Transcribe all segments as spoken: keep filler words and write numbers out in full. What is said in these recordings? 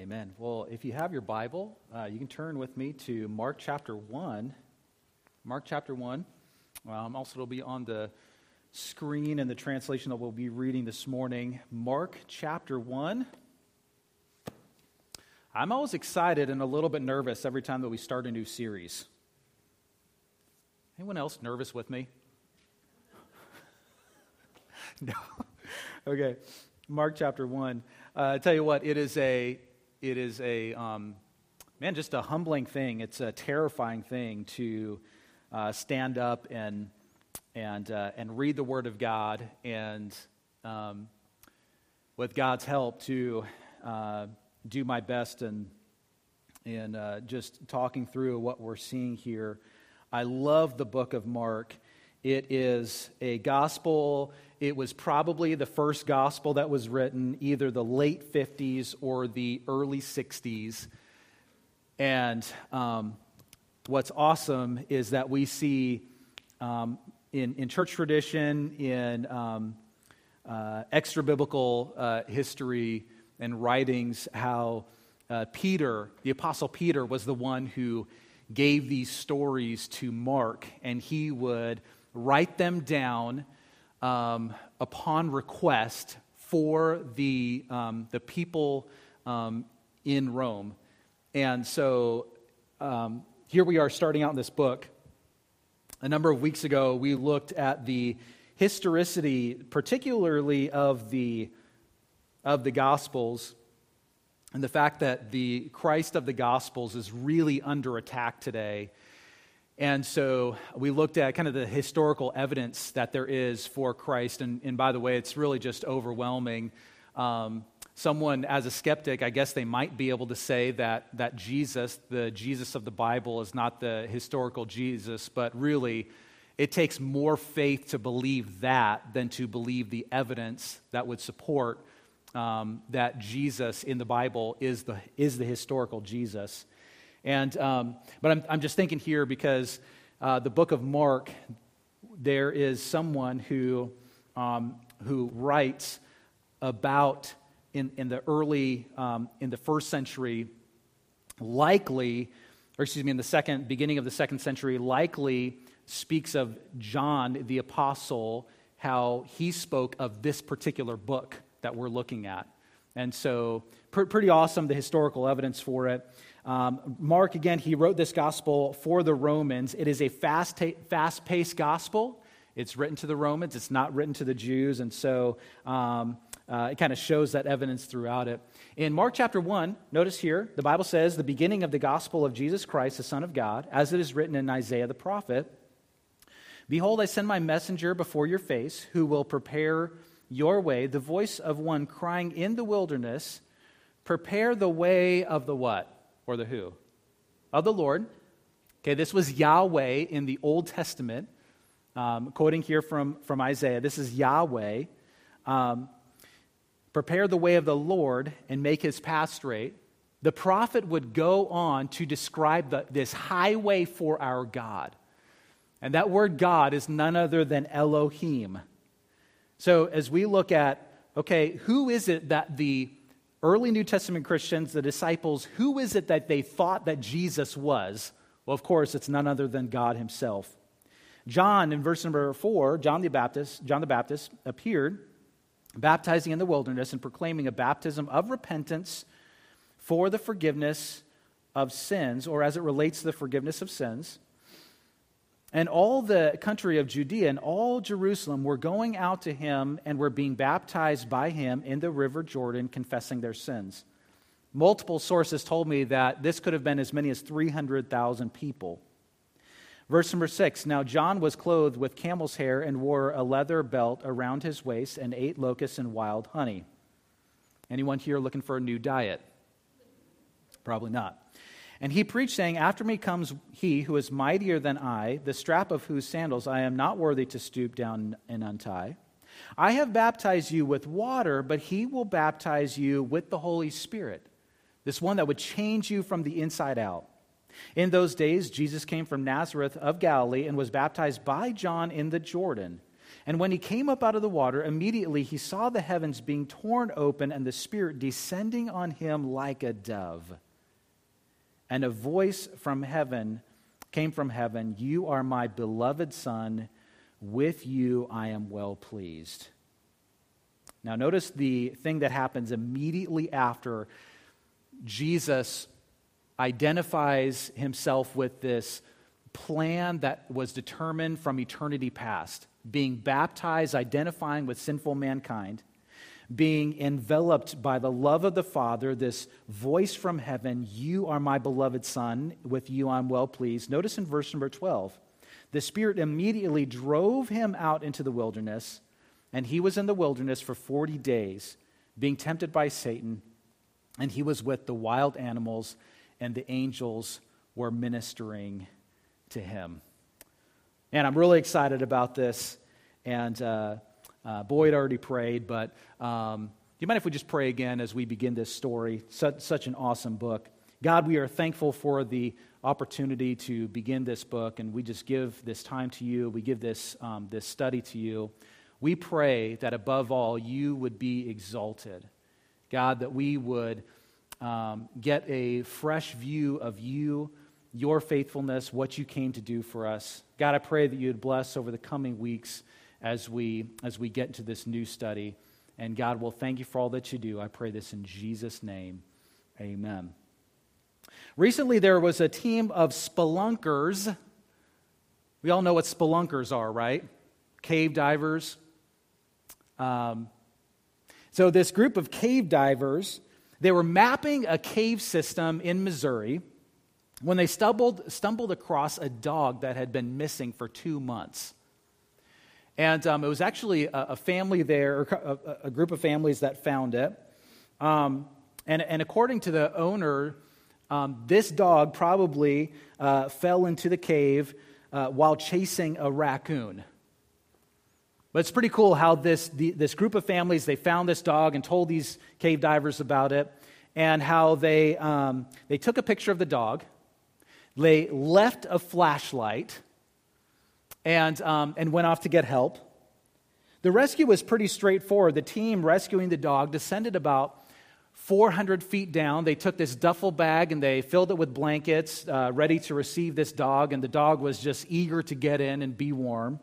Amen. Well, if you have your Bible, uh, you can turn with me to Mark chapter one. Mark chapter one. Um, also, it'll be on the screen in the translation that we'll be reading this morning. Mark chapter one. I'm always excited and a little bit nervous every time that we start a new series. Anyone else nervous with me? No. Okay. Mark chapter one. Uh, I tell you what, it is a, it is a, um, man, just a humbling thing. It's a terrifying thing to uh, stand up and and uh, and read the Word of God, and um, with God's help to uh, do my best in in uh, just talking through what we're seeing here. I love the book of Mark. It is a gospel. It was probably the first gospel that was written, either the late fifties or the early sixties. And um, what's awesome is that we see um, in, in church tradition, in um, uh, extra-biblical uh, history and writings, how uh, Peter, the Apostle Peter, was the one who gave these stories to Mark, and he would write them down um, upon request for the um, the people um, in Rome. And so um, here we are starting out in this book. A number of weeks ago, we looked at the historicity, particularly of the of the Gospels, and the fact that the Christ of the Gospels is really under attack today. And so we looked at kind of the historical evidence that there is for Christ. And, and by the way, it's really just overwhelming. Um, someone, as a skeptic, I guess they might be able to say that, that Jesus, the Jesus of the Bible, is not the historical Jesus. But really, it takes more faith to believe that than to believe the evidence that would support um, that Jesus in the Bible is the is the historical Jesus. And um, but I'm I'm just thinking here because uh, the book of Mark, there is someone who um, who writes about in in the early um, in the first century, likely, or excuse me, in the second beginning of the second century, likely speaks of John the apostle, how he spoke of this particular book that we're looking at. And so pr- pretty awesome, the historical evidence for it. Um, Mark, again, he wrote this gospel for the Romans. It is a fast, ta- fast-paced gospel. It's written to the Romans. It's not written to the Jews. And so um, uh, it kind of shows that evidence throughout it. In Mark chapter one, notice here, the Bible says, the beginning of the gospel of Jesus Christ, the Son of God, as it is written in Isaiah the prophet, "Behold, I send my messenger before your face, who will prepare your way, the voice of one crying in the wilderness, prepare the way of the what? Or the who? Of the Lord." Okay, this was Yahweh in the Old Testament. Um, quoting here from, from Isaiah, this is Yahweh. Um, prepare the way of the Lord and make his path straight. The prophet would go on to describe the, this highway for our God. And that word God is none other than Elohim. So as we look at, okay, who is it that the early New Testament Christians, the disciples, who is it that they thought that Jesus was? Well, of course, it's none other than God himself. John, in verse number four, John the Baptist, John the Baptist appeared, baptizing in the wilderness and proclaiming a baptism of repentance for the forgiveness of sins, or as it relates to the forgiveness of sins. And all the country of Judea and all Jerusalem were going out to him and were being baptized by him in the river Jordan, confessing their sins. Multiple sources told me that this could have been as many as three hundred thousand people. Verse number six, "Now John was clothed with camel's hair and wore a leather belt around his waist and ate locusts and wild honey." Anyone here looking for a new diet? Probably not. "And he preached, saying, After me comes he who is mightier than I, the strap of whose sandals I am not worthy to stoop down and untie. I have baptized you with water, but he will baptize you with the Holy Spirit, this one that would change you from the inside out. In those days, Jesus came from Nazareth of Galilee and was baptized by John in the Jordan. And when he came up out of the water, immediately he saw the heavens being torn open and the Spirit descending on him like a dove. And a voice from heaven came from heaven, "You are my beloved Son, with you I am well pleased." Now notice the thing that happens immediately after Jesus identifies himself with this plan that was determined from eternity past, being baptized, identifying with sinful mankind, being enveloped by the love of the Father, this voice from heaven, "You are my beloved Son, with you I'm well pleased." Notice in verse number twelve, the Spirit immediately drove him out into the wilderness, and he was in the wilderness for forty days, being tempted by Satan, and he was with the wild animals, and the angels were ministering to him. And I'm really excited about this, and uh, uh, Boyd already prayed, but um, do you mind if we just pray again as we begin this story? Such, such an awesome book. God, we are thankful for the opportunity to begin this book, and we just give this time to you. We give this, um, this study to you. We pray that above all, you would be exalted. God, that we would um, get a fresh view of you, your faithfulness, what you came to do for us. God, I pray that you would bless over the coming weeks as we as we get into this new study. And God, we'll thank you for all that you do. I pray this in Jesus' name. Amen. Recently, there was a team of spelunkers. We all know what spelunkers are, right? Cave divers. Um, so this group of cave divers, they were mapping a cave system in Missouri when they stumbled, stumbled across a dog that had been missing for two months. And um, it was actually a, a family there, or a, a group of families that found it. Um, and, and according to the owner, um, this dog probably uh, fell into the cave uh, while chasing a raccoon. But it's pretty cool how this the, this group of families, they found this dog and told these cave divers about it, and how they um, they took a picture of the dog, they left a flashlight, and um, and went off to get help. The rescue was pretty straightforward. The team rescuing the dog descended about four hundred feet down. They took this duffel bag and they filled it with blankets, uh, ready to receive this dog, and the dog was just eager to get in and be warm.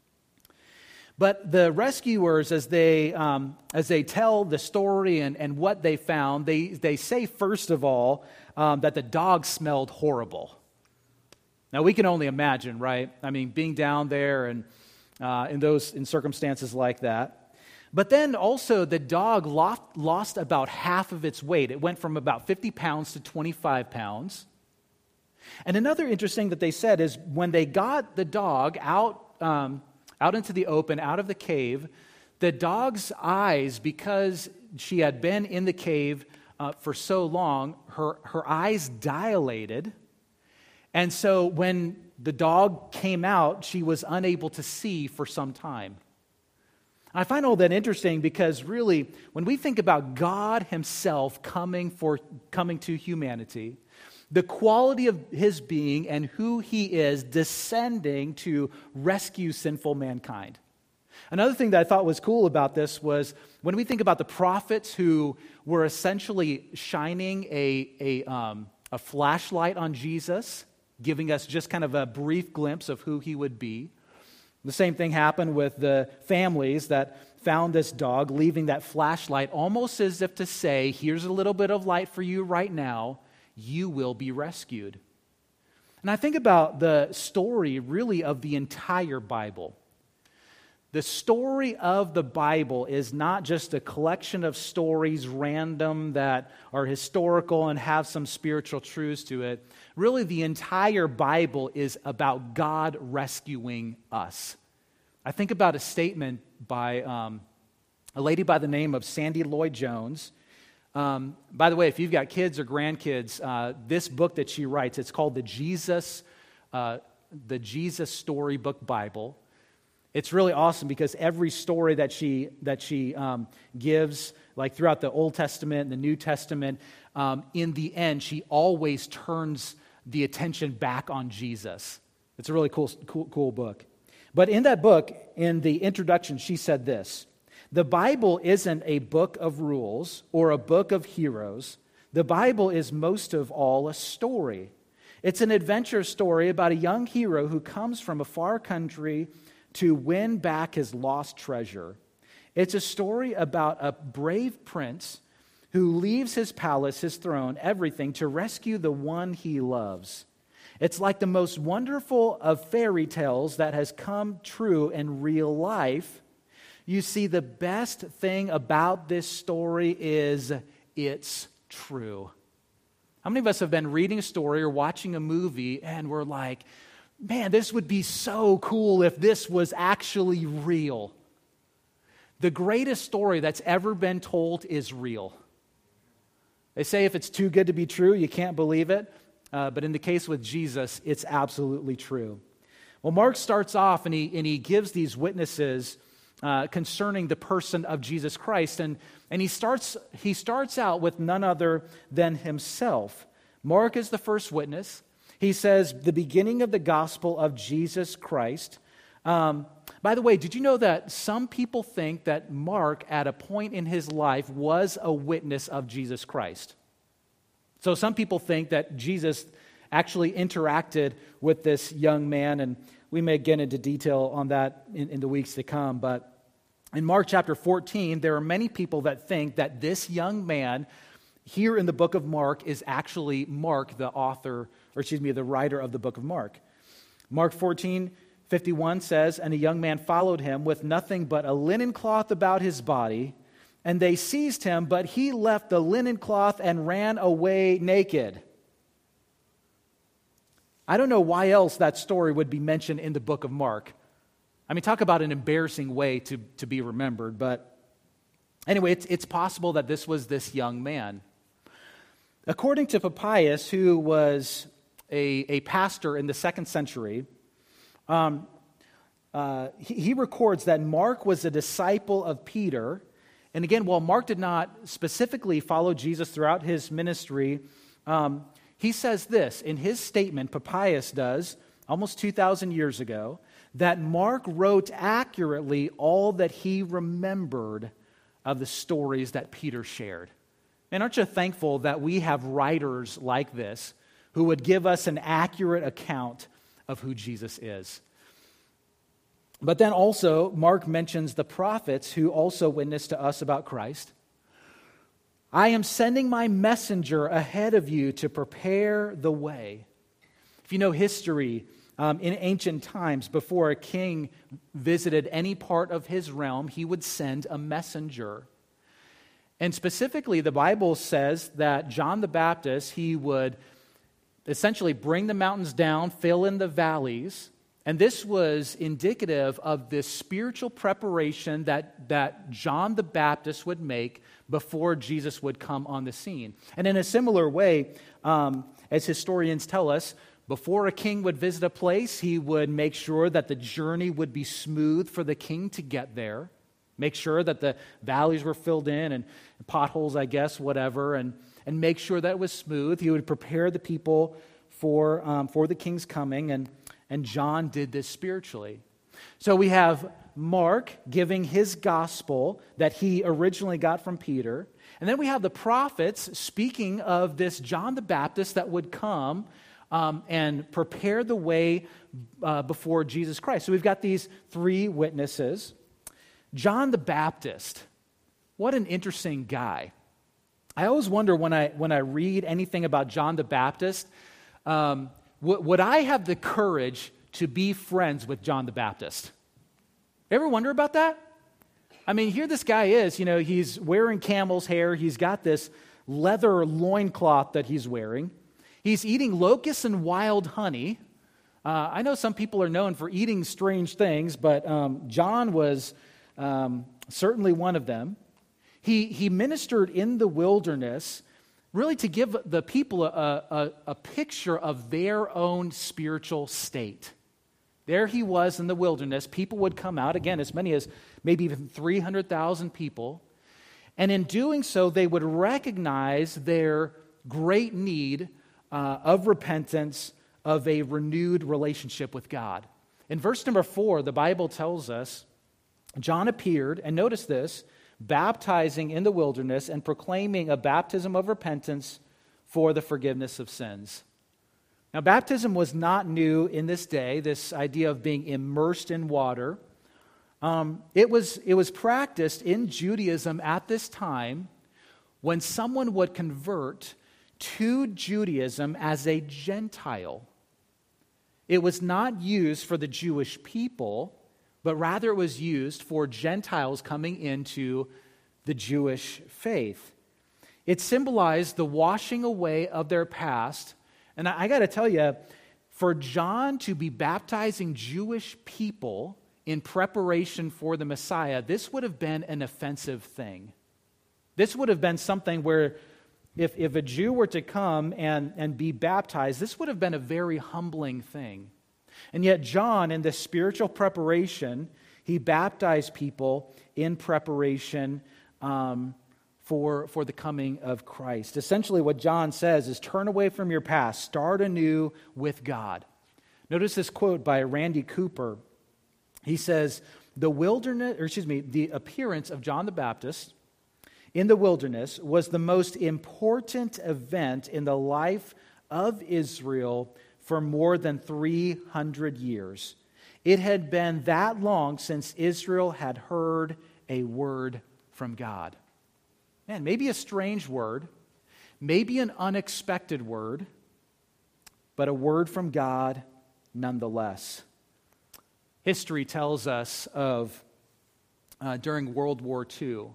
But the rescuers, as they um, as they tell the story and, and what they found, they, they say, first of all, um, that the dog smelled horrible. Now, we can only imagine, right? I mean, being down there and uh, in those in circumstances like that. But then also, the dog lost, lost about half of its weight. It went from about fifty pounds to twenty-five pounds. And another interesting that they said is when they got the dog out... Um, out into the open, out of the cave, the dog's eyes, because she had been in the cave uh, for so long, her, her eyes dilated. And so when the dog came out, she was unable to see for some time. I find all that interesting because really, when we think about God himself coming for coming to humanity, the quality of his being and who he is descending to rescue sinful mankind. Another thing that I thought was cool about this was when we think about the prophets who were essentially shining a, a, um, a flashlight on Jesus, giving us just kind of a brief glimpse of who he would be. The same thing happened with the families that found this dog, leaving that flashlight almost as if to say, here's a little bit of light for you right now. You will be rescued. And I think about the story really of the entire Bible. The story of the Bible is not just a collection of stories, random, that are historical and have some spiritual truths to it. Really, the entire Bible is about God rescuing us. I think about a statement by um, a lady by the name of Sandy Lloyd-Jones. Um, by the way, if you've got kids or grandkids, uh, this book that she writes, it's called the Jesus, uh, the Jesus Storybook Bible. It's really awesome because every story that she that she um, gives, like throughout the Old Testament and the New Testament, um, in the end, she always turns the attention back on Jesus. It's a really cool, cool, cool book. But in that book, in the introduction, she said this: the Bible isn't a book of rules or a book of heroes. The Bible is most of all a story. It's an adventure story about a young hero who comes from a far country to win back his lost treasure. It's a story about a brave prince who leaves his palace, his throne, everything to rescue the one he loves. It's like the most wonderful of fairy tales that has come true in real life. You see, the best thing about this story is it's true. How many of us have been reading a story or watching a movie and we're like, man, this would be so cool if this was actually real? The greatest story that's ever been told is real. They say if it's too good to be true, you can't believe it. Uh, but in the case with Jesus, it's absolutely true. Well, Mark starts off and he, and he gives these witnesses uh, concerning the person of Jesus Christ. And, and he, starts, he starts out with none other than himself. Mark is the first witness. He says, the beginning of the gospel of Jesus Christ. Um, by the way, did you know that some people think that Mark, at a point in his life, was a witness of Jesus Christ? So some people think that Jesus actually interacted with this young man, and we may get into detail on that in, in the weeks to come. But in Mark chapter fourteen, there are many people that think that this young man here in the book of Mark is actually Mark, the author, or excuse me, the writer of the book of Mark. Mark fourteen fifty-one says, and a young man followed him with nothing but a linen cloth about his body. And they seized him, but he left the linen cloth and ran away naked. I don't know why else that story would be mentioned in the book of Mark. I mean, talk about an embarrassing way to, to be remembered. But anyway, it's, it's possible that this was this young man. According to Papias, who was a, a pastor in the second century, um, uh, he, he records that Mark was a disciple of Peter. And again, while Mark did not specifically follow Jesus throughout his ministry, um, he says this in his statement, Papias does, almost two thousand years ago, that Mark wrote accurately all that he remembered of the stories that Peter shared. And aren't you thankful that we have writers like this who would give us an accurate account of who Jesus is? But then also, Mark mentions the prophets who also witnessed to us about Christ. I am sending my messenger ahead of you to prepare the way. If you know history, um, in ancient times, before a king visited any part of his realm, he would send a messenger. And specifically, the Bible says that John the Baptist, he would essentially bring the mountains down, fill in the valleys. And this was indicative of this spiritual preparation that, that John the Baptist would make before Jesus would come on the scene. And in a similar way, um, as historians tell us, before a king would visit a place, he would make sure that the journey would be smooth for the king to get there, make sure that the valleys were filled in and potholes, I guess, whatever, and, and make sure that it was smooth. He would prepare the people for, um, for the king's coming, and And John did this spiritually. So we have Mark giving his gospel that he originally got from Peter. And then we have the prophets speaking of this John the Baptist that would come um, and prepare the way uh, before Jesus Christ. So we've got these three witnesses. John the Baptist, what an interesting guy. I always wonder when I, when I read anything about John the Baptist, um, would I have the courage to be friends with John the Baptist? Ever wonder about that? I mean, here this guy is, you know, he's wearing camel's hair. He's got this leather loincloth that he's wearing. He's eating locusts and wild honey. Uh, I know some people are known for eating strange things, but um, John was um, certainly one of them. He, he ministered in the wilderness, really to give the people a, a, a picture of their own spiritual state. There he was in the wilderness. People would come out, again, as many as maybe even three hundred thousand people. And in doing so, they would recognize their great need uh, of repentance, of a renewed relationship with God. In verse number four, the Bible tells us, John appeared, and notice this, baptizing in the wilderness and proclaiming a baptism of repentance for the forgiveness of sins. Now, baptism was not new in this day, this idea of being immersed in water. Um, it was, it was practiced in Judaism at this time when someone would convert to Judaism as a Gentile. It was not used for the Jewish people, but rather it was used for Gentiles coming into the Jewish faith. It symbolized the washing away of their past. And I, I got to tell you, for John to be baptizing Jewish people in preparation for the Messiah, this would have been an offensive thing. This would have been something where if, if a Jew were to come and, and be baptized, this would have been a very humbling thing. And yet John, in this spiritual preparation, he baptized people in preparation um, for, for the coming of Christ. Essentially what John says is turn away from your past, start anew with God. Notice this quote by Randy Cooper. He says, the wilderness, or excuse me, the appearance of John the Baptist in the wilderness was the most important event in the life of Israel for more than three hundred years. It had been that long since Israel had heard a word from God. Man, maybe a strange word, maybe an unexpected word, but a word from God nonetheless. History tells us of, uh, during World War Two,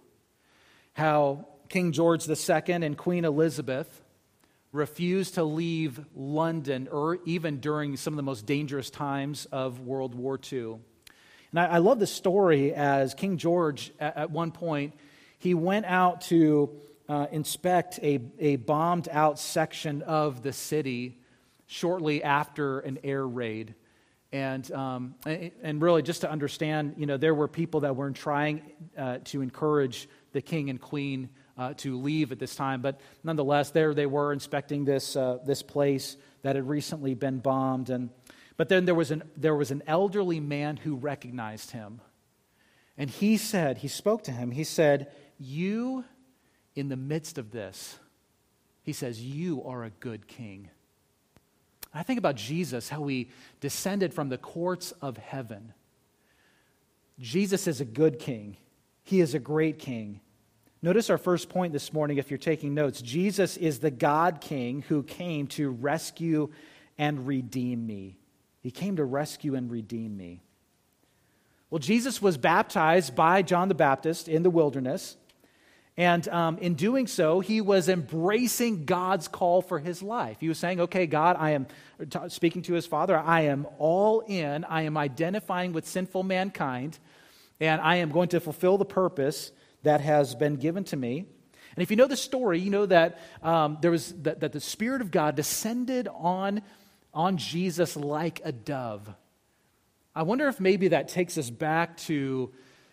how King George the Second and Queen Elizabeth refused to leave London, or even during some of the most dangerous times of World War Two. And I, I love the story as King George, at, at one point, he went out to uh, inspect a, a bombed-out section of the city shortly after an air raid. And um, and really, just to understand, you know, there were people that were trying uh, to encourage the king and queen uh, to leave at this time, but nonetheless, there they were inspecting this uh, this place that had recently been bombed. And but then there was an there was an elderly man who recognized him, and he said, he spoke to him. He said, "You, in the midst of this," he says, "you are a good king." I think about Jesus, how he descended from the courts of heaven. Jesus is a good king. He is a great king. Notice our first point this morning, if you're taking notes. Jesus is the God King who came to rescue and redeem me. He came to rescue and redeem me. Well, Jesus was baptized by John the Baptist in the wilderness. And um, in doing so, he was embracing God's call for his life. He was saying, okay, God, I am, t- speaking to his Father, I am all in. I am identifying with sinful mankind, and I am going to fulfill the purpose that has been given to me. And if you know the story, you know that um, there was that, that the Spirit of God descended on, on Jesus like a dove. I wonder if maybe that takes us back to,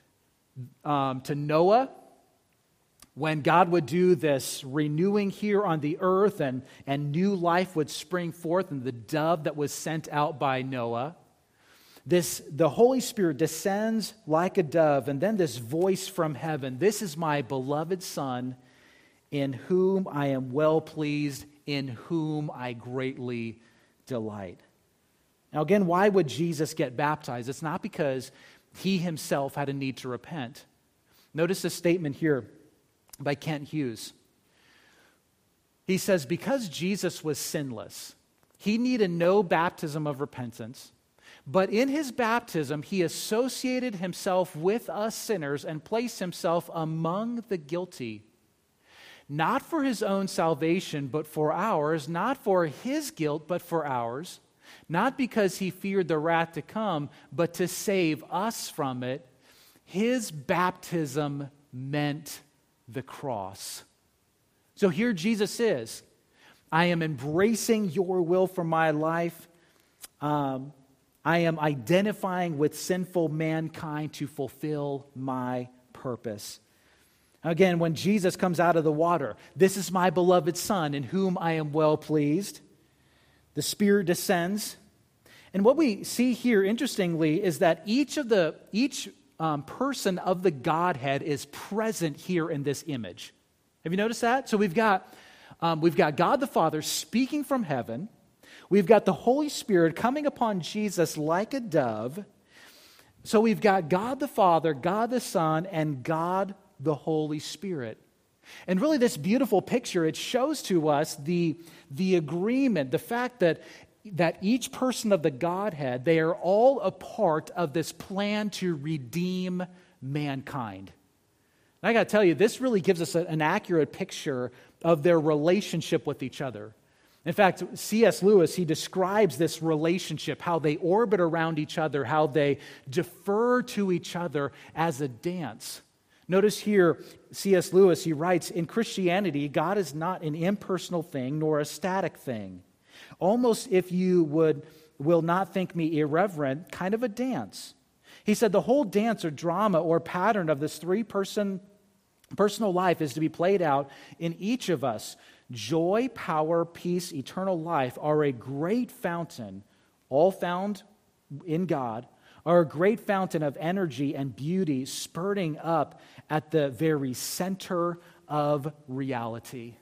um, to Noah, when God would do this renewing here on the earth and, and new life would spring forth, and the dove that was sent out by Noah. This, the Holy Spirit descends like a dove, and then this voice from heaven, "This is my beloved Son, in whom I am well pleased, in whom I greatly delight." Now again, why would Jesus get baptized? It's not because he himself had a need to repent. Notice this statement here by Kent Hughes. He says, because Jesus was sinless, he needed no baptism of repentance, but in his baptism, he associated himself with us sinners and placed himself among the guilty, not for his own salvation, but for ours, not for his guilt, but for ours, not because he feared the wrath to come, but to save us from it. His baptism meant the cross. So here Jesus is. I am embracing your will for my life. Um, I am identifying with sinful mankind to fulfill my purpose. Again, when Jesus comes out of the water, "This is my beloved Son, in whom I am well pleased." The Spirit descends, And what we see here, interestingly, is that each of the each um, person of the Godhead is present here in this image. Have you noticed that? So we've got um, we've got God the Father speaking from heaven. We've got the Holy Spirit coming upon Jesus like a dove. So we've got God the Father, God the Son, and God the Holy Spirit. And really this beautiful picture, it shows to us the, the agreement, the fact that, that each person of the Godhead, they are all a part of this plan to redeem mankind. And I got to tell you, this really gives us a, an accurate picture of their relationship with each other. In fact, C S Lewis, he describes this relationship, how they orbit around each other, how they defer to each other as a dance. Notice here, C S Lewis, he writes, in Christianity, God is not an impersonal thing nor a static thing. Almost, if you would will not think me irreverent, kind of a dance. He said the whole dance or drama or pattern of this three-person personal life is to be played out in each of us. Joy, power, peace, eternal life are a great fountain, all found in God, are a great fountain of energy and beauty spurting up at the very center of reality.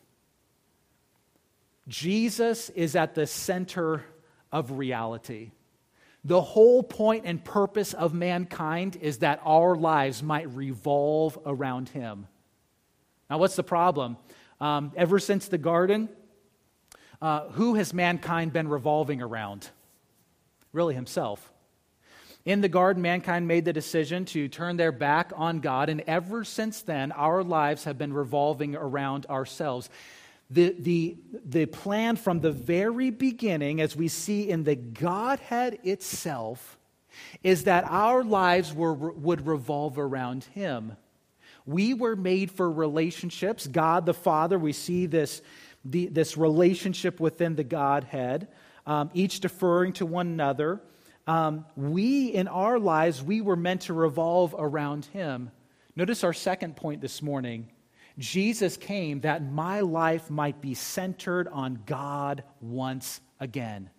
Jesus is at the center of reality. The whole point and purpose of mankind is that our lives might revolve around him. Now, what's the problem? Um, ever since the garden, uh, who has mankind been revolving around? Really himself. In the garden, mankind made the decision to turn their back on God, and ever since then, our lives have been revolving around ourselves. The, the, the plan from the very beginning, as we see in the Godhead itself, is that our lives were, would revolve around him. We were made for relationships. God the Father, we see this, the, this relationship within the Godhead, um, each deferring to one another. Um, we, in our lives, we were meant to revolve around him. Notice our second point this morning. Jesus came that my life might be centered on God once again.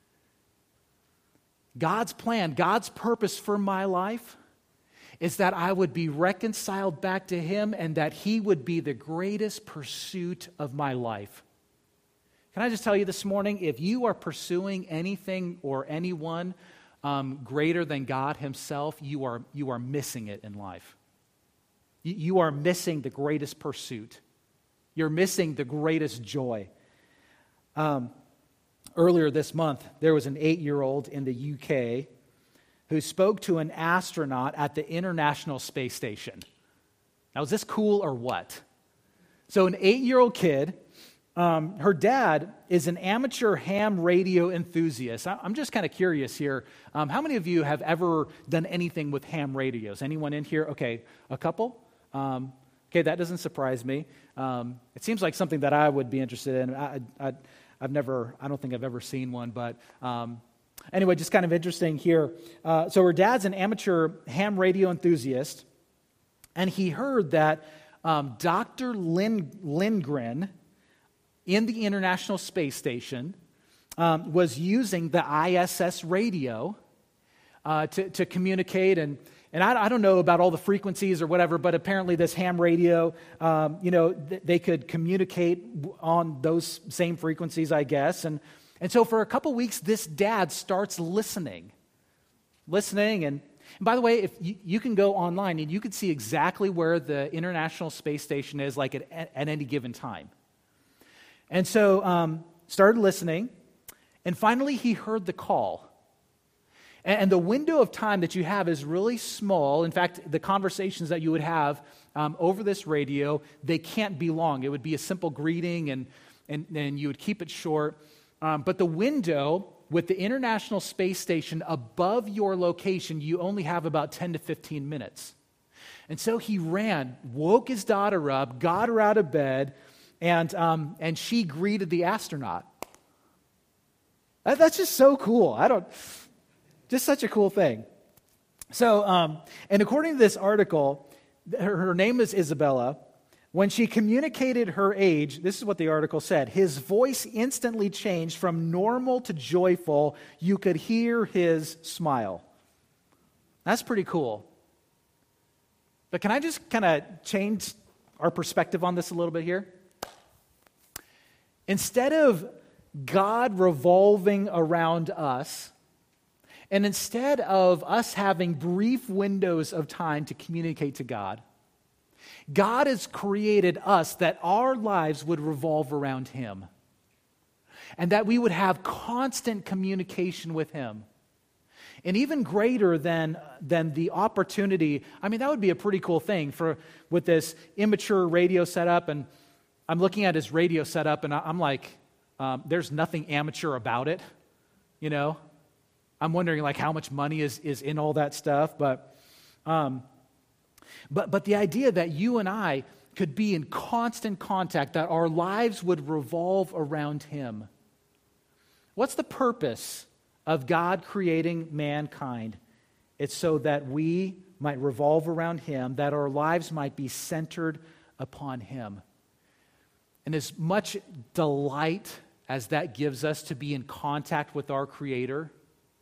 God's plan, God's purpose for my life is that I would be reconciled back to him and that he would be the greatest pursuit of my life. Can I just tell you this morning, if you are pursuing anything or anyone um, greater than God himself, you are, you are missing it in life. You, you are missing the greatest pursuit. You're missing the greatest joy. Um, earlier this month, there was an eight-year-old in the U K who spoke to an astronaut at the International Space Station. Now, is this cool or what? So an eight-year-old kid, um, her dad is an amateur ham radio enthusiast. I'm just kind of curious here. Um, how many of you have ever done anything with ham radios? Anyone in here? Okay, a couple? Um, okay, that doesn't surprise me. Um, it seems like something that I would be interested in. I, I, I've never, I don't think I've ever seen one, but... Um, Anyway, just kind of interesting here. Uh, so her dad's an amateur ham radio enthusiast, and he heard that um, Doctor Lind- Lindgren in the International Space Station um, was using the I S S radio uh, to, to communicate. And, and I, I don't know about all the frequencies or whatever, but apparently this ham radio, um, you know, th- they could communicate on those same frequencies, I guess. And And so for a couple weeks, this dad starts listening. Listening, and, and by the way, if you, you can go online and you can see exactly where the International Space Station is, like at, at any given time. And so um, started listening, and finally he heard the call. And, and the window of time that you have is really small. In fact, the conversations that you would have um, over this radio, they can't be long. It would be a simple greeting, and and, and you would keep it short. Um, but the window with the International Space Station above your location, you only have about ten to fifteen minutes. And so he ran, woke his daughter up, got her out of bed, and, um, and she greeted the astronaut. That, that's just so cool. I don't, just such a cool thing. So, um, and according to this article, her, her name is Isabella. When she communicated her age, this is what the article said, his voice instantly changed from normal to joyful. You could hear his smile. That's pretty cool. But can I just kind of change our perspective on this a little bit here? Instead of God revolving around us, and instead of us having brief windows of time to communicate to God, God has created us that our lives would revolve around Him and that we would have constant communication with Him. And even greater than, than the opportunity, I mean, that would be a pretty cool thing for with this immature radio setup. And I'm looking at his radio setup and I'm like, um, there's nothing amateur about it, you know? I'm wondering like how much money is, is in all that stuff, but... Um, But, but the idea that you and I could be in constant contact, that our lives would revolve around Him. What's the purpose of God creating mankind? It's so that we might revolve around Him, that our lives might be centered upon Him. And as much delight as that gives us to be in contact with our Creator,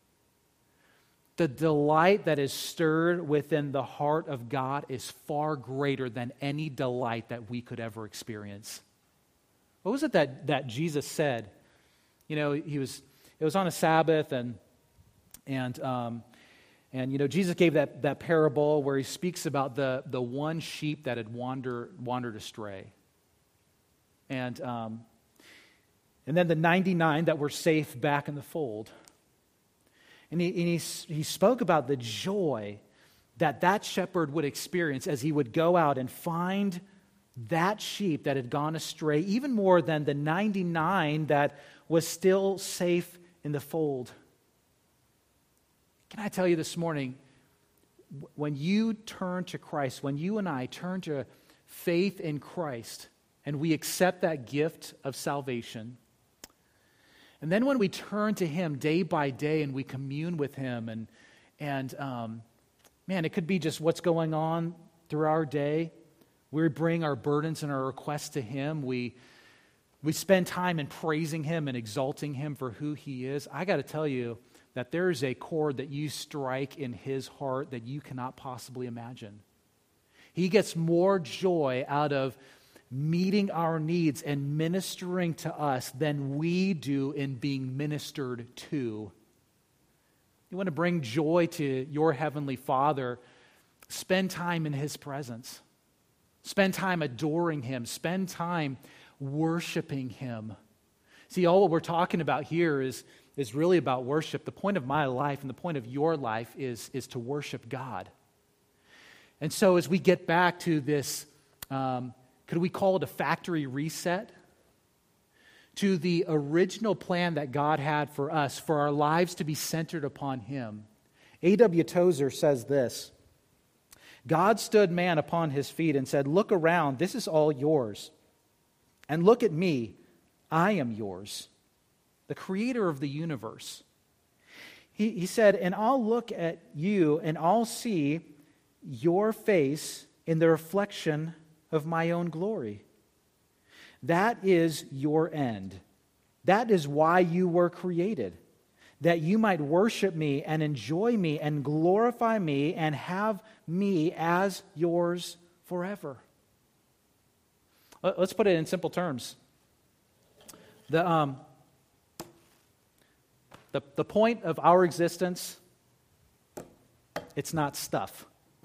the delight that is stirred within the heart of God is far greater than any delight that we could ever experience. What was it that, that Jesus said? You know, he was it was on a Sabbath, and and um, and you know, Jesus gave that, that parable where he speaks about the the one sheep that had wandered wandered astray, and um, and then the ninety-nine that were safe back in the fold. And, he, and he, he spoke about the joy that that shepherd would experience as he would go out and find that sheep that had gone astray, even more than the ninety-nine that was still safe in the fold. Can I tell you this morning, when you turn to Christ, when you and I turn to faith in Christ, and we accept that gift of salvation, and then when we turn to Him day by day and we commune with Him, and, and um, man, it could be just what's going on through our day. We bring our burdens and our requests to Him. We, we spend time in praising Him and exalting Him for who He is. I got to tell you that there is a chord that you strike in His heart that you cannot possibly imagine. He gets more joy out of meeting our needs and ministering to us than we do in being ministered to. You want to bring joy to your Heavenly Father, spend time in His presence. Spend time adoring Him. Spend time worshiping Him. See, all what we're talking about here is, is really about worship. The point of my life and the point of your life is, is to worship God. And so as we get back to this um, could we call it a factory reset? To the original plan that God had for us, for our lives to be centered upon Him. A W Tozer says this: God stood man upon his feet and said, "Look around, this is all yours. And look at me, I am yours, the creator of the universe." He, he said, "And I'll look at you and I'll see your face in the reflection of my own glory. That is your end. That is why you were created, that you might worship me and enjoy me and glorify me and have me as yours forever." Let's put it in simple terms. The, um, the, the point of our existence, it's not stuff.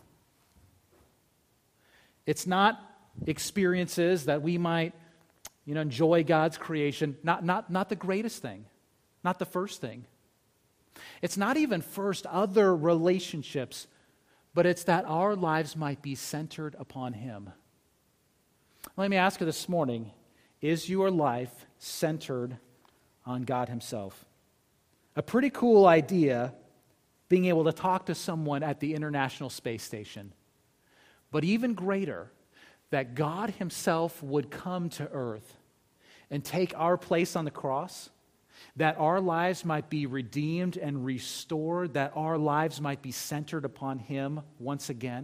It's not experiences that we might, you know, enjoy God's creation. Not, not, not the greatest thing. Not the first thing. It's not even first other relationships, but it's that our lives might be centered upon Him. Let me ask you this morning, is your life centered on God Himself? A pretty cool idea, being able to talk to someone at the International Space Station. But even greater, that God Himself would come to earth and take our place on the cross, that our lives might be redeemed and restored, that our lives might be centered upon Him once again,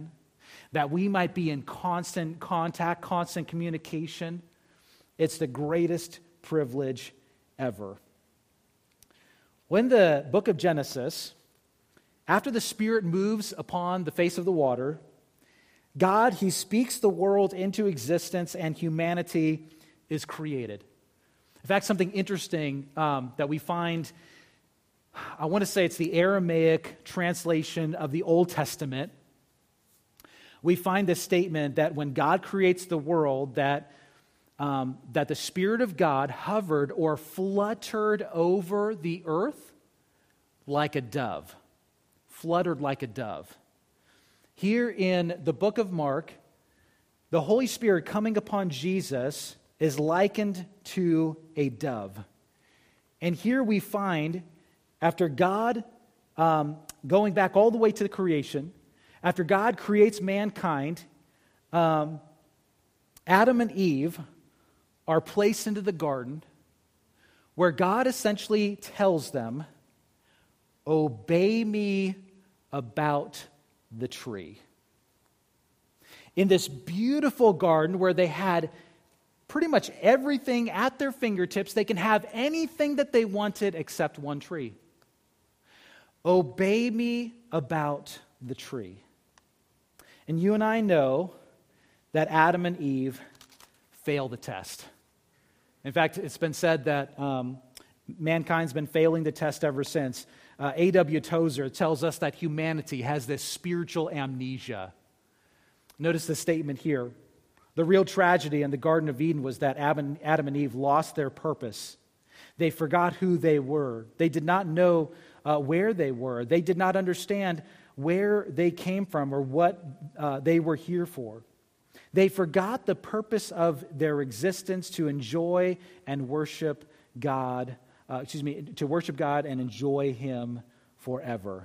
that we might be in constant contact, constant communication. It's the greatest privilege ever. When the book of Genesis, after the Spirit moves upon the face of the water, God, He speaks the world into existence and humanity is created. In fact, something interesting um, that we find, I want to say it's the Aramaic translation of the Old Testament. We find this statement that when God creates the world, that, um, that the Spirit of God hovered or fluttered over the earth like a dove. Fluttered like a dove. Here in the book of Mark, the Holy Spirit coming upon Jesus is likened to a dove. And here we find, after God, um, going back all the way to the creation, after God creates mankind, um, Adam and Eve are placed into the garden where God essentially tells them, obey me about the tree. In this beautiful garden where they had pretty much everything at their fingertips, they can have anything that they wanted except one tree. Obey me about the tree. And you and I know that Adam and Eve failed the test. In fact, it's been said that um, mankind's been failing the test ever since. Uh, A W Tozer tells us that humanity has this spiritual amnesia. Notice the statement here. The real tragedy in the Garden of Eden was that Adam, Adam and Eve lost their purpose. They forgot who they were. They did not know uh, where they were. They did not understand where they came from or what uh, they were here for. They forgot the purpose of their existence to enjoy and worship God, uh, excuse me, to worship God and enjoy Him forever.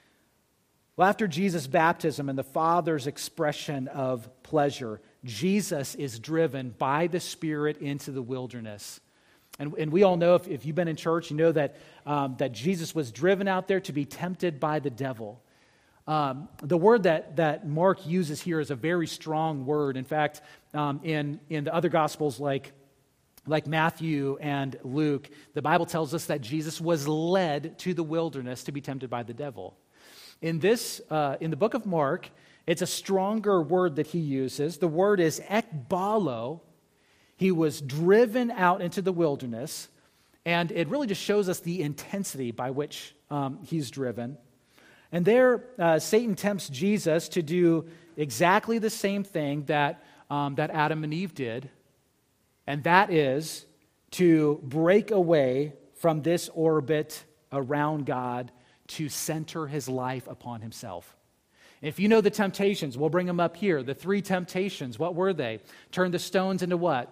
Well, after Jesus' baptism and the Father's expression of pleasure, Jesus is driven by the Spirit into the wilderness. And, and we all know, if, if you've been in church, you know that, um, that Jesus was driven out there to be tempted by the devil. Um, the word that, that Mark uses here is a very strong word. In fact, um, in, in the other Gospels like, like Matthew and Luke, the Bible tells us that Jesus was led to the wilderness to be tempted by the devil. In this, uh, in the book of Mark, it's a stronger word that he uses. The word is ekbalo. He was driven out into the wilderness, and it really just shows us the intensity by which um, he's driven. And there, uh, Satan tempts Jesus to do exactly the same thing that, um, that Adam and Eve did, and that is to break away from this orbit around God to center his life upon himself. If you know the temptations, we'll bring them up here. The three temptations, what were they? Turn the stones into what?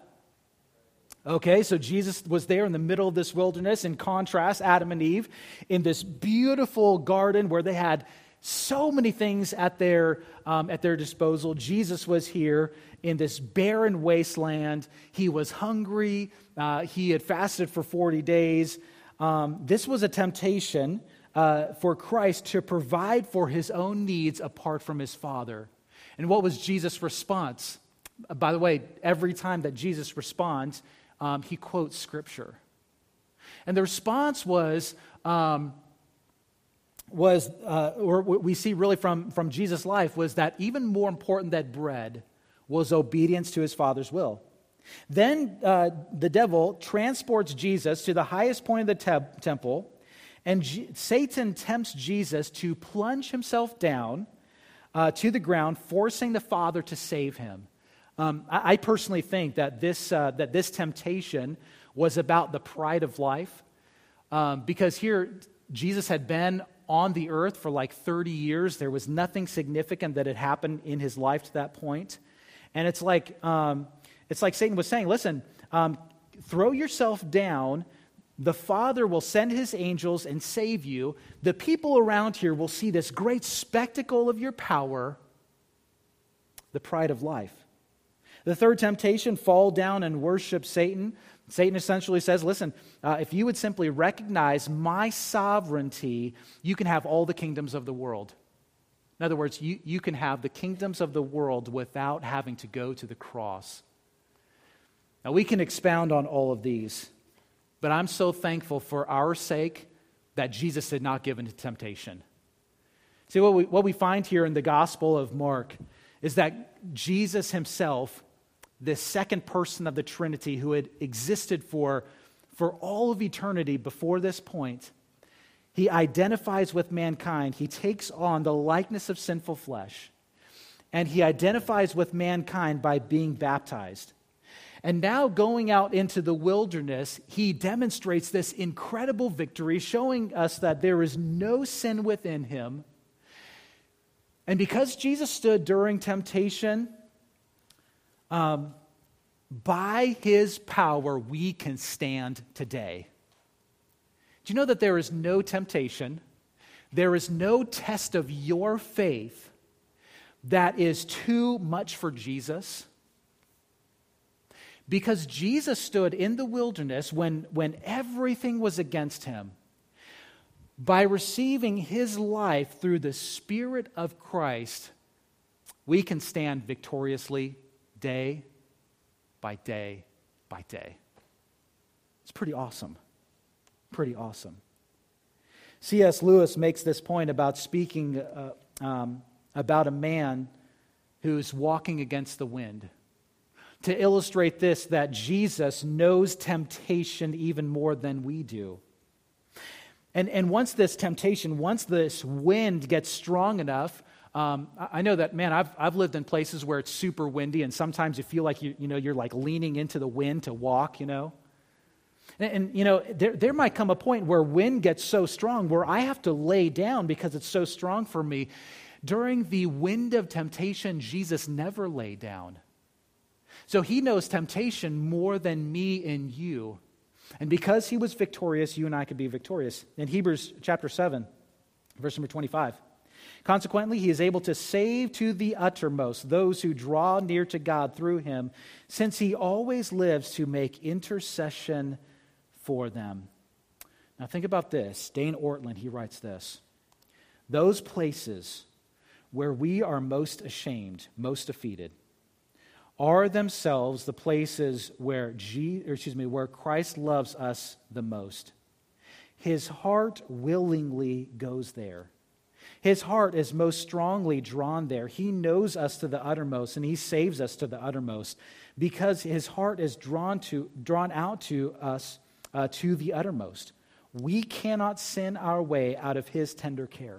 Okay, so Jesus was there in the middle of this wilderness. In contrast, Adam and Eve in this beautiful garden where they had so many things at their, um, at their disposal. Jesus was here in this barren wasteland. He was hungry. Uh, he had fasted for forty days. Um, this was a temptation uh, for Christ to provide for his own needs apart from his Father. And what was Jesus' response? By the way, every time that Jesus responds, Um, he quotes Scripture. And the response was, um, was uh, or what we see really from, from Jesus' life was that even more important than bread was obedience to his Father's will. Then uh, the devil transports Jesus to the highest point of the te- temple, and G- Satan tempts Jesus to plunge himself down uh, to the ground, forcing the Father to save him. Um, I, I personally think that this uh, that this temptation was about the pride of life, um, because here Jesus had been on the earth for like thirty years. There was nothing significant that had happened in his life to that point, and it's like um, it's like Satan was saying, "Listen, um, throw yourself down. The Father will send his angels and save you. The people around here will see this great spectacle of your power, the pride of life." The third temptation, fall down and worship Satan. Satan essentially says, listen, uh, if you would simply recognize my sovereignty, you can have all the kingdoms of the world. In other words, you, you can have the kingdoms of the world without having to go to the cross. Now, we can expound on all of these, but I'm so thankful for our sake that Jesus did not give into temptation. See, what we, what we find here in the Gospel of Mark is that Jesus himself, this second person of the Trinity who had existed for, for all of eternity before this point, he identifies with mankind. He takes on the likeness of sinful flesh, and he identifies with mankind by being baptized. And now going out into the wilderness, he demonstrates this incredible victory, showing us that there is no sin within him. And because Jesus stood during temptation, um, by his power, we can stand today. Do you know that there is no temptation, there is no test of your faith that is too much for Jesus? Because Jesus stood in the wilderness when, when everything was against him. By receiving his life through the Spirit of Christ, we can stand victoriously day by day by day. It's pretty awesome. Pretty awesome. C S Lewis makes this point about speaking uh, um, about a man who's walking against the wind, to illustrate this, that Jesus knows temptation even more than we do. And, and once this temptation, once this wind gets strong enough, um, I know that, man, I've, I've lived in places where it's super windy, and sometimes you feel like you, you know, you're like leaning into the wind to walk, you know. And, and you know, there, there might come a point where wind gets so strong where I have to lay down because it's so strong for me. During the wind of temptation, Jesus never lay down. So he knows temptation more than me and you. And because he was victorious, you and I could be victorious. In Hebrews chapter seven, verse number twenty-five. Consequently, he is able to save to the uttermost those who draw near to God through him, since he always lives to make intercession for them. Now think about this. Dane Ortland, he writes this. Those places where we are most ashamed, most defeated, are themselves the places where G, or excuse me, where Christ loves us the most. His heart willingly goes there. His heart is most strongly drawn there. He knows us to the uttermost, and he saves us to the uttermost, because his heart is drawn to, drawn out to us uh, to the uttermost. We cannot sin our way out of his tender care.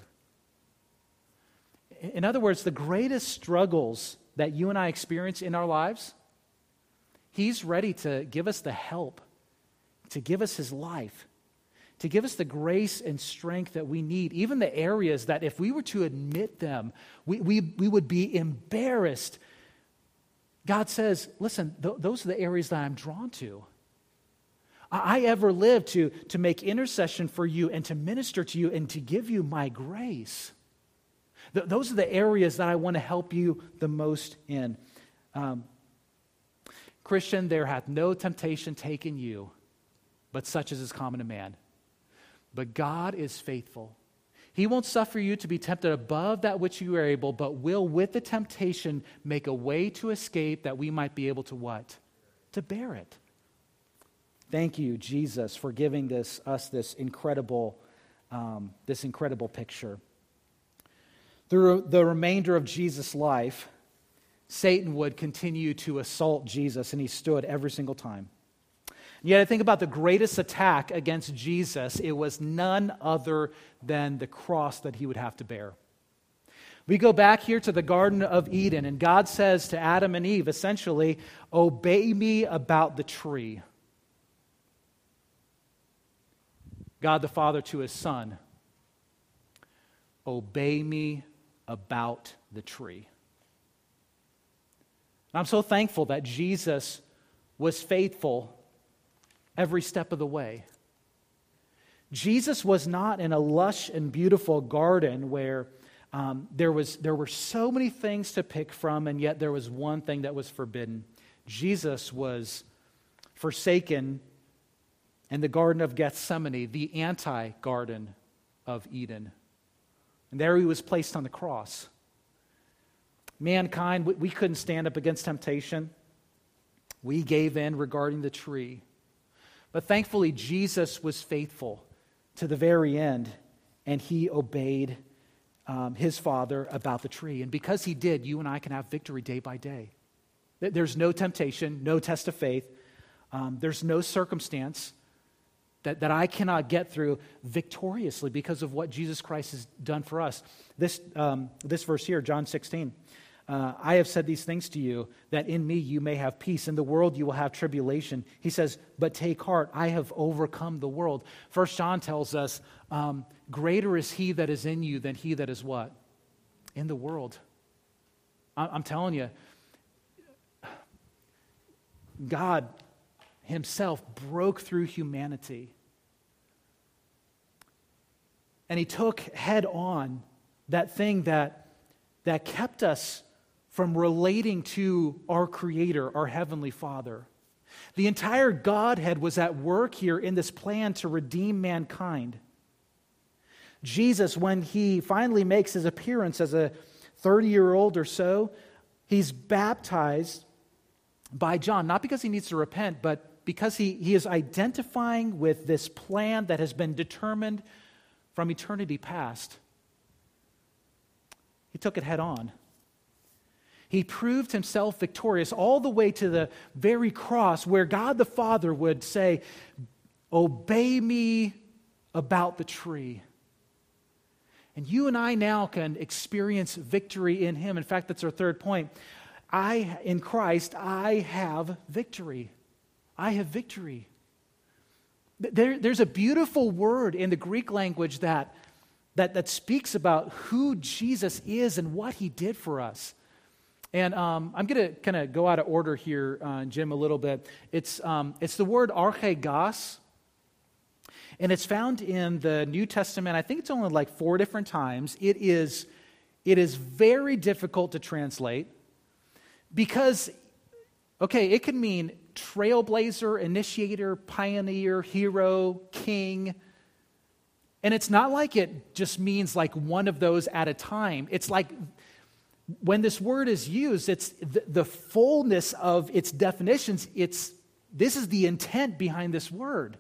In other words, the greatest struggles that you and I experience in our lives, he's ready to give us the help, to give us his life, to give us the grace and strength that we need, even the areas that if we were to admit them, we, we, we would be embarrassed. God says, listen, th- those are the areas that I'm drawn to. I, I ever lived to, to make intercession for you and to minister to you and to give you my grace. Th- those are the areas that I want to help you the most in. Um, Christian, there hath no temptation taken you, but such as is common to man. But God is faithful. He won't suffer you to be tempted above that which you are able, but will with the temptation make a way to escape, that we might be able to what? To bear it. Thank you, Jesus, for giving this us this incredible, um, this incredible picture. Through the remainder of Jesus' life, Satan would continue to assault Jesus, and he stood every single time. Yet I think about the greatest attack against Jesus, it was none other than the cross that he would have to bear. We go back here to the Garden of Eden, and God says to Adam and Eve, essentially, obey me about the tree. God the Father to his Son, obey me about the tree. And I'm so thankful that Jesus was faithful every step of the way. Jesus was not in a lush and beautiful garden where um, there was there were so many things to pick from, and yet there was one thing that was forbidden. Jesus was forsaken in the Garden of Gethsemane, the anti-Garden of Eden, And there he was placed on the cross. Mankind, we, we couldn't stand up against temptation. We gave in regarding the tree. But thankfully, Jesus was faithful to the very end, and he obeyed um, his Father about the tree. And because he did, you and I can have victory day by day. There's no temptation, no test of faith. Um, there's no circumstance that, that I cannot get through victoriously because of what Jesus Christ has done for us. This, um, this verse here, John sixteen, uh, I have said these things to you, that in me you may have peace. In the world you will have tribulation. He says, but take heart, I have overcome the world. First John tells us, um, greater is he that is in you than he that is what? In the world. I, I'm telling you, God himself broke through humanity. And he took head on that thing that, that kept us from relating to our Creator, our Heavenly Father. The entire Godhead was at work here in this plan to redeem mankind. Jesus, when he finally makes his appearance as a thirty-year-old or so, he's baptized by John, not because he needs to repent, but because he, he is identifying with this plan that has been determined from eternity past. He took it head on. He proved himself victorious all the way to the very cross where God the Father would say, obey me about the tree. And you and I now can experience victory in him. In fact, that's our third point. I, in Christ, I have victory. I have victory. There, there's a beautiful word in the Greek language that, that, that speaks about who Jesus is and what he did for us. And um, I'm going to kind of go out of order here, uh, Jim, a little bit. It's, um, it's the word archegos, and it's found in the New Testament. I think it's only like four different times. It is, it is very difficult to translate because, okay, it can mean trailblazer, initiator, pioneer, hero, king. And it's not like it just means like one of those at a time. It's like when this word is used, it's the, the fullness of its definitions. It's this is the intent behind this word.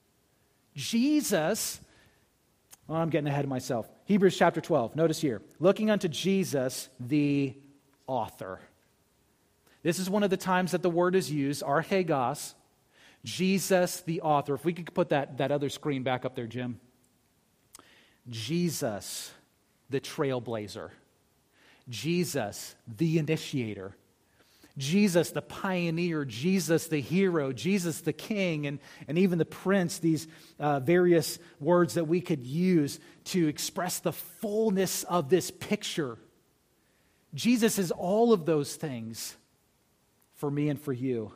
Jesus, oh, I'm getting ahead of myself. Hebrews chapter twelve, notice here. Looking unto Jesus, the author. This is one of the times that the word is used, archegos, Jesus, the author. If we could put that, that other screen back up there, Jim. Jesus, the trailblazer. Jesus, the initiator. Jesus, the pioneer. Jesus, the hero. Jesus, the king, and, and even the prince, these uh, various words that we could use to express the fullness of this picture. Jesus is all of those things for me and for you.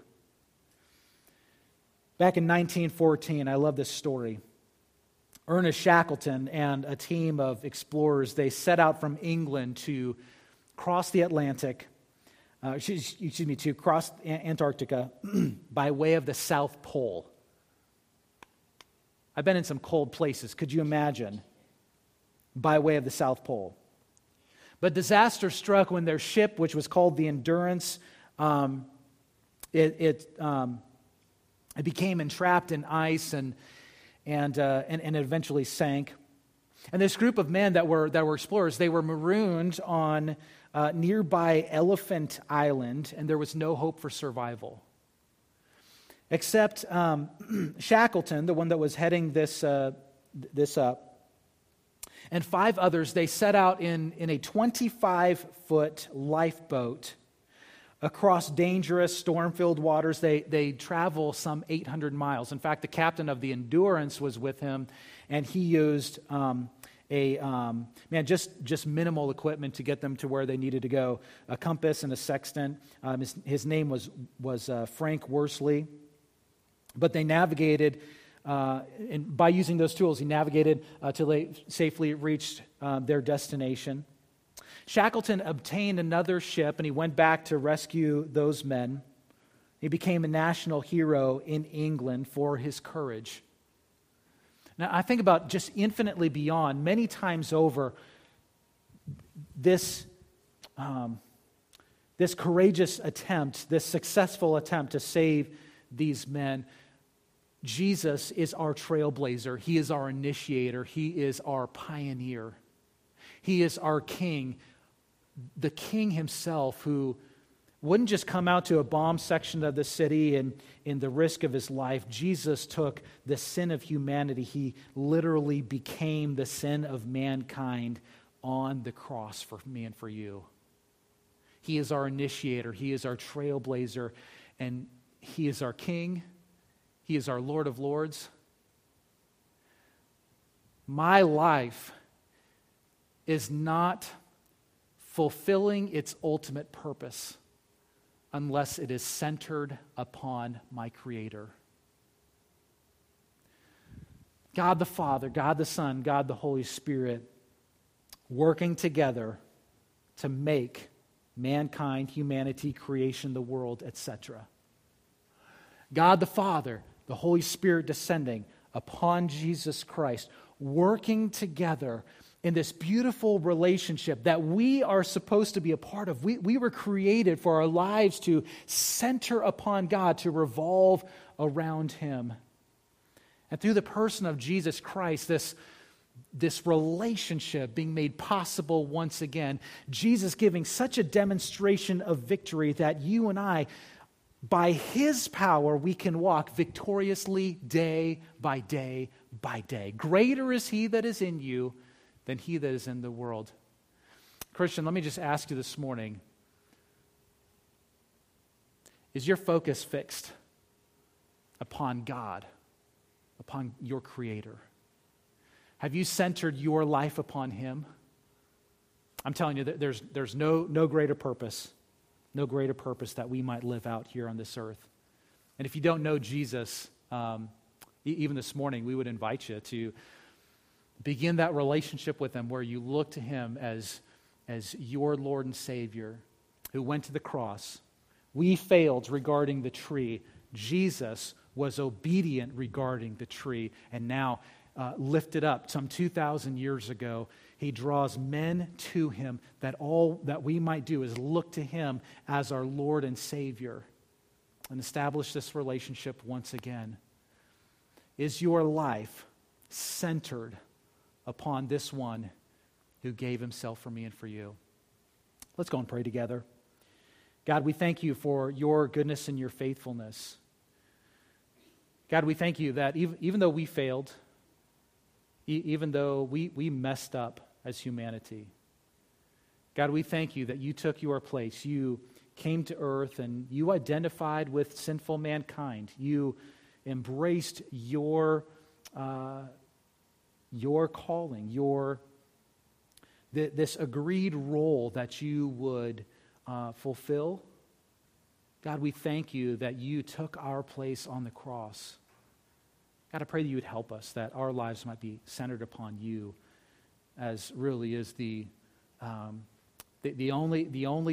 Back in nineteen fourteen, I love this story. Ernest Shackleton and a team of explorers, they set out from England to cross the Atlantic, uh, excuse, excuse me, to cross Antarctica by way of the South Pole. I've been in some cold places. Could you imagine? By way of the South Pole. But disaster struck when their ship, which was called the Endurance, um, it it, um, it became entrapped in ice and and, uh, and and it eventually sank. And this group of men that were that were explorers, they were marooned on uh, nearby Elephant Island, and there was no hope for survival. Except um, Shackleton, the one that was heading this uh, this up, and five others, they set out in in a twenty-five foot lifeboat across dangerous, storm-filled waters. They they travel some eight hundred miles. In fact, the captain of the Endurance was with him, and he used um, a um, man just just minimal equipment to get them to where they needed to go: a compass and a sextant. Um, his, his name was was uh, Frank Worsley. But they navigated, uh, and by using those tools, he navigated uh, till they safely reached uh, their destination. Shackleton obtained another ship, and he went back to rescue those men. He became a national hero in England for his courage. Now, I think about just infinitely beyond, many times over, this, um, this courageous attempt, this successful attempt to save these men, Jesus is our trailblazer. He is our initiator. He is our pioneer. He is our king, the king himself who wouldn't just come out to a bomb section of the city and in the risk of his life. Jesus took the sin of humanity. He literally became the sin of mankind on the cross for me and for you. He is our initiator. He is our trailblazer. And he is our king. He is our Lord of Lords. My life is not fulfilling its ultimate purpose unless it is centered upon my Creator. God the Father, God the Son, God the Holy Spirit, working together to make mankind, humanity, creation, the world, et cetera. God the Father, the Holy Spirit descending upon Jesus Christ, working together in this beautiful relationship that we are supposed to be a part of. We, we were created for our lives to center upon God, to revolve around Him. And through the person of Jesus Christ, this, this relationship being made possible once again, Jesus giving such a demonstration of victory that you and I, by His power, we can walk victoriously day by day by day. Greater is He that is in you than he that is in the world. Christian, let me just ask you this morning, is your focus fixed upon God, upon your Creator? Have you centered your life upon Him? I'm telling you, that there's, there's no, no greater purpose, no greater purpose that we might live out here on this earth. And if you don't know Jesus, um, e- even this morning, we would invite you to begin that relationship with Him where you look to Him as, as your Lord and Savior who went to the cross. We failed regarding the tree. Jesus was obedient regarding the tree, and now uh, lifted up some two thousand years ago. He draws men to Him, that all that we might do is look to Him as our Lord and Savior and establish this relationship once again. Is your life centered upon this one who gave Himself for me and for you? Let's go and pray together. God, we thank You for Your goodness and Your faithfulness. God, we thank You that even, even though we failed, e- even though we, we messed up as humanity, God, we thank You that You took Your place. You came to earth and You identified with sinful mankind. You embraced Your uh, Your calling, your th- this agreed role that You would uh, fulfill. God, we thank You that You took our place on the cross. God, I pray that You would help us, that our lives might be centered upon You, as really is the um, the, the only the only